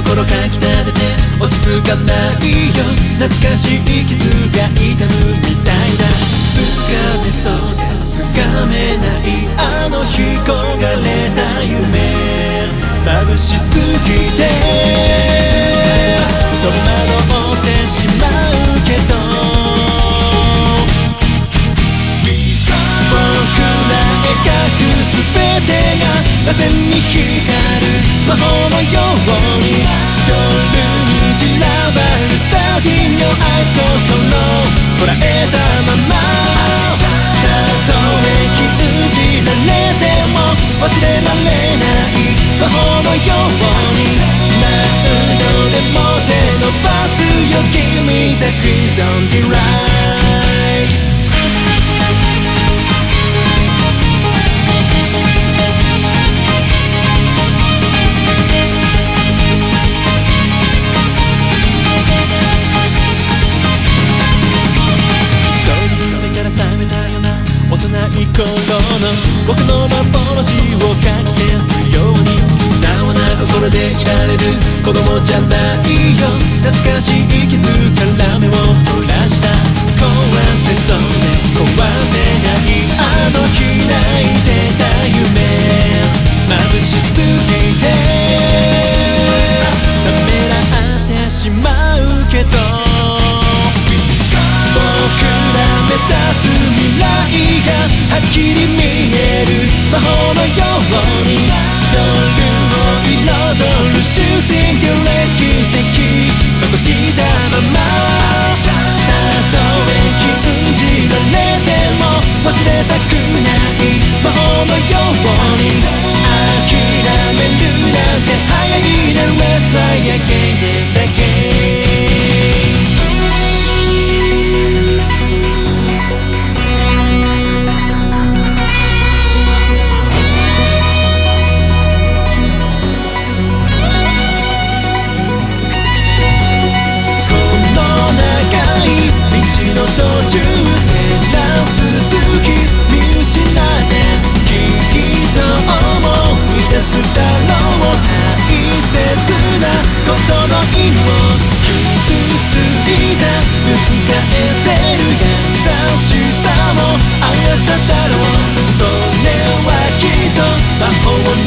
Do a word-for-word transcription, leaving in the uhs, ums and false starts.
心かきたてて落ち着かないよ。懐かしい傷が痛むみたいだ。つかめそうでつかめないあの日焦がれた夢、眩しすぎて戸惑ってしまうけど、僕ら描くすべてが螺旋に光る魔法のように、夜に散らばるスターティングアイス、心捉えたまま、たとえ禁じられても忘れられない魔法のように、何度でも手伸ばすよ Give me the crimson delight。幼い頃の僕の幻をかき消すように、素直な心でいられる子供じゃないよ。懐かしい傷から目をそらした、壊せそうで壊せないあの日泣いてた夢、眩しすぎてためらってしまうけど、僕ら目指す未来がはっきり見える魔法のように、夜を彩るシューティングレスキュー奇跡残したまま、たとえ禁じられても忘れたくない魔法のように、諦めるなんて早いね Let's try again だけ。ことの意味を傷ついた分返せる優しさもあっただろう。それはきっと魔法